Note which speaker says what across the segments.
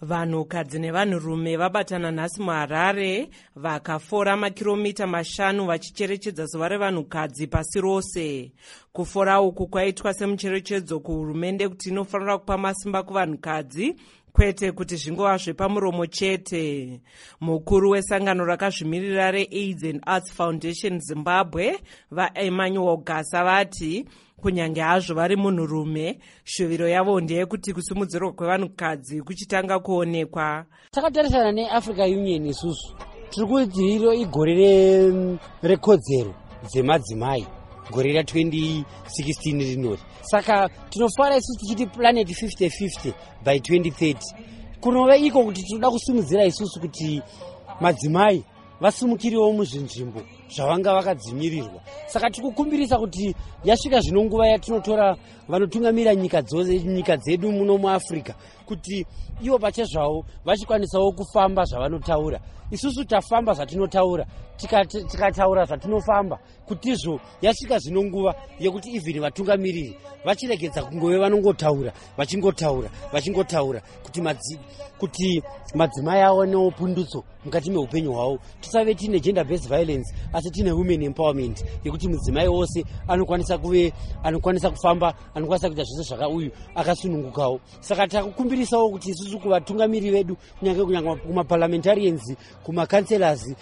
Speaker 1: Vanhukadzi nevanhurume vabatana nhasi muHarare vakafora makiromita 5 vachicherechedza zuva revanhukadzi pasi rose. Kufora uku kwaitwa semucherechedzo kuhurumende kuti inofanira kupa masimba kuvanhukadzi kwete kuti zvingova zvepamuromo chete. Mukuru wesangano rakazvimirira reAIDS and Arts Foundation Zimbabwe vaEmmanuel Gasa vati kunyange hazvo vari munhurume, shuviro yavo ndeyekuti kusimudzirwa kwevanhukadzi kuchitanga kuonekwa.
Speaker 2: Takatarisana neAfrica Union isusu tiri kuti iro igore rekodzero dzemadzimai, gore ra 2016 rinori. Saka tinofara isusu tichiti planet 50-50 by 2030. Kunove iko kuti tinoda kusimudzira isusu kuti madzimai vasimukirewo muzvinzvimbo zvavanga vakadzimirirwa. Saka tikukumbirisa kuti yasvika zvino nguva yatinotora vanotungamira nyika dzedu muno muAfrica kuti ivo pachezvavo vachikwanisawo kufamba zvavanotaura. Isusu tafamba zvatinotaura, tikataura zvatinofamba, kutizvo yasvika zvino nguva yekuti even vatungamiriri vachiregedza kungove vanongotaura vachingotaura kuti madzimai awanewo pundutso mukati meupenyu hwavo. Tisave tine gender based violence asi tine women empowerment yekuti mudzimai wose anokwanisa kufamba, anokwanisa kuita zvese zvakauyu akasunungukawo. Saka takukumbirisawo kuti isusu kuvatungamiri vedu kunyange kumaparliamentarians, kumakanselors,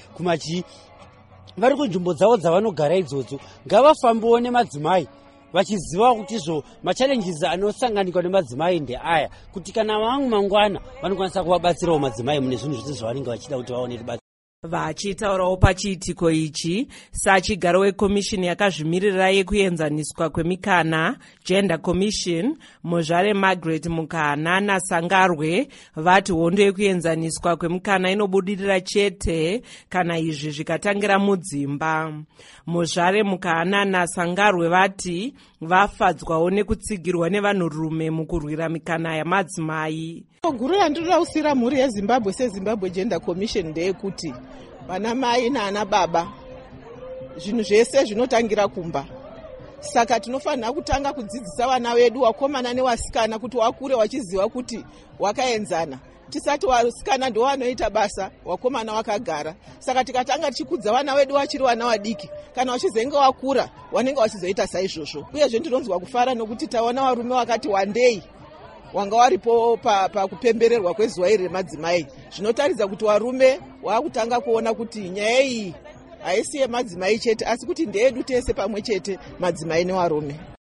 Speaker 2: vari kunzvimbo dzavo dzavanogara idzodzo ngavafambiwo nemadzimai vachiziva kuti machallenges anosanganikwa nemadzimai ndeaya kuti kana vamwe mangwana vanokwanisa kuvabatsirawo madzimai mune zvinhu zvese zvavanenge vachida kuti vaone rubatsiro.
Speaker 1: Vachitaurawo pachiitiko ichi, sachigaro wekomishini yakazvimirira yekuenzaniswa kwemikana Gender Commission, Muzvare Margaret Mukanana Sangarwe vati hondo yekuenzaniswa kwemikana inobudirira chete kana izvi zvikatangira mudzimba. Muzvare Mukanana Sangarwe vati vafadzwawo nekutsigirwa nevanhurume mukurwira mikana yamadzimai.
Speaker 3: Guru randinoda kusira mhuri yeZimbabwe seZimbabwe Gender Commission ndeyekuti vana mai naana baba zvinhu zvese zvinotangira kumba. Saka tinofanira kutanga kudzidzisa vana vedu wakomana newasikana kuti wakure wachiziva kuti wakaenzana. Tisati wasikana ndo wanoita basa, wakomana wakagara. Saka tikatanga tichikudza vana vedu vachiri vana vadiki, kana wachizenga wakura wanenge wachizoita saizvozvo. Uyezve ndinonzwa kufara nokuti taona varume wakati wandei wanga waripo pakupembererwa kwezuva iri remadzimai. Zvinotaridza kuti varume vakutanga kuona kuti nyaya iyi haisi yemadzimai chete asi kuti ndeyedu tese pamwe chete, madzimai nevarume.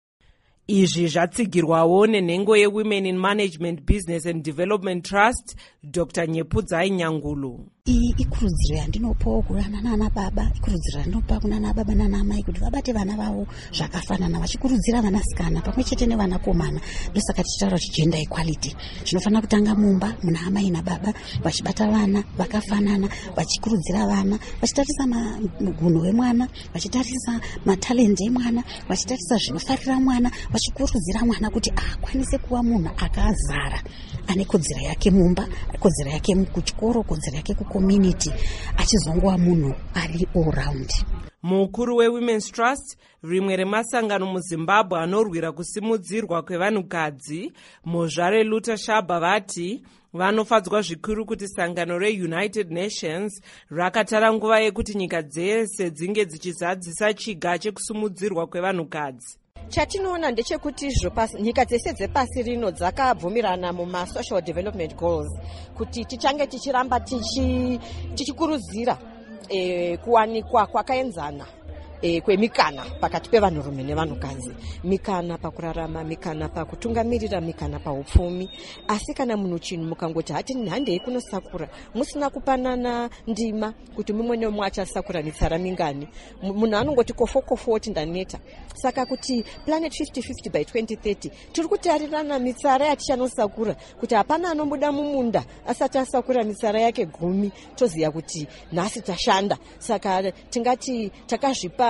Speaker 1: Izvi zvatsigirwawo nenhengo yeWomen in Management Business and Development Trust, Dr. Nyepudzai Nyangulu.
Speaker 4: Ikurudziro yandinopawo kuna nana baba, ikurudziro yandinopa kuna nana baba nana mai kuti vabate vana vavo zvakafanana, vachikurudzira vanasikana pamwe chete nevanakomana. Ndosaka tichitaura kuti gender equality zvinofanira kutanga mumba muna amai nababa, vachibata vana vakafanana, vachikurudzira vana, vachitarisa magunho wemwana, vachitarisa matalenti emwana, vachitarisa zvinofarira mwana, vachikurudzira mwana kuti akwanise kuva munhu akazara, ane kodzero yake mumba, kodzero yake kuchikoro, kodzero yake community, achizongwa munhu ari all round.
Speaker 1: Mukuru weWomen's Trust, rimwe remasangano muZimbabwe anorwira kusimudzirwa kwevanhukadzi, Muzvare Luta Shaba vati vanofadzwa zvikuru kuti sangano reUnited Nations rakatara nguva yekuti nyika dzese dzinge dzichizadzisa chiga chekusimudzirwa kwevanhukadzi.
Speaker 5: Chatinoona ndechekuti nyika dzese dzepasi rino dzakabvumirana mumasocial development goals kuti tichange tichiramba tichikurudzira kuwanikwa kwakaenzana kwemikana pakati pevanhurume nevanhukadzi, mikana pakurarama, mikana pakutungamirira, mikana paupfumi. Asi kana munhu chinhu mukangoti hati handei kunosakura musina kupanana ndima kuti mumwe nemumwe achasakura mitsara mingani, munhu anongoti kofo oti ndaneta. Saka kuti planet 50-50 by 2030 tiri kutarirana mitsara yatichanosakura kuti hapana anombuda mumunda asati asakura mitsara yake 10, toziya kuti nhasi tashanda. Saka tingati takazvipa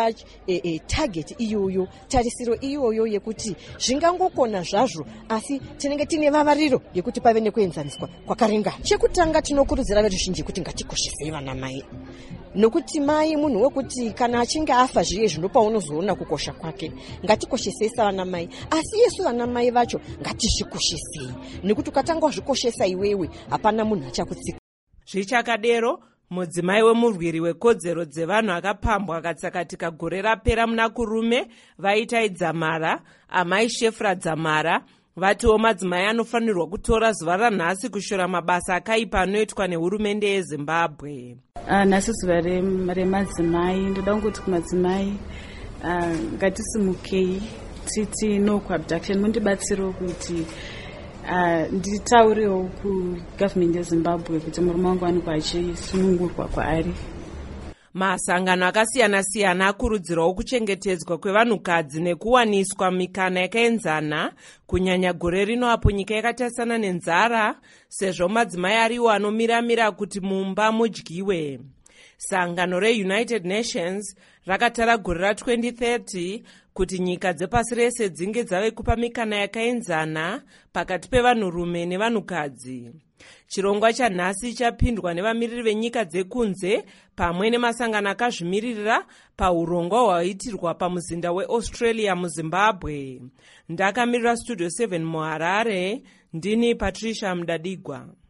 Speaker 5: kupa target iyoyo, tarisiro iyoyo yekuti zvingangokona zvazvo asi tinenge tine vavariro yekuti pave nekuenzaniswa kwakaringana. Chekutanga tinokurudzira veruzhinji kuti ngatikoshesei vana mai, nokuti mai munhu wekuti kana achinge afa zviye zvinopa unozoona kukosha kwake. Ngatikoshesei savana mai, asi yesu vana mai vacho ngatizvikoshesei, nekuti ukatanga wazvikoshesa iwewe hapana munhu achakutsika.
Speaker 1: Zvichakadero, mudzimai wemurwiri wekodzero dzevanhu akapambwa akatsakatika gore rapera muna kurume vaita Dzamara, amai Shefra Dzamara, vatiwo madzimai anofanirwa kutora zuva ranhasi kushora mabasa akaipa anoitwa nehurumende yeZimbabwe.
Speaker 6: Nhasi zuva remadzimai, ndoda kungoti kumadzimai ngatisimukei titi no kuabduction, mundibatsirewo kuti nditaurewo kugovernment yeZimbabwe kuti murume wangu wanikwa achisunungurwa kwaari.
Speaker 1: Masangano akasiyana-siyana akurudzirawo kuchengetedzwa kwevanhukadzi nekuwaniswa mikana yakaenzana, kunyanya gore rino apo nyika yakatasana nenzara, sezvo madzimai ariwo anomiramira kuti mumba mudyiwe. Sangano reUnited Nations rakatara gore ra2030 kuti nyika dzepasi rese dzinge dzave kupa mikana yakaenzana pakati pevanhurume nevanhukadzi. Chirongwa chanhasi chapindwa nevamiriri venyika dzekunze pamwe nemasangano akazvimiririra paurongwa hwaitirwa pamuzinda weAustralia muZimbabwe. Ndakamirira Studio 7 muHarare, ndini Patricia Mudadigwa.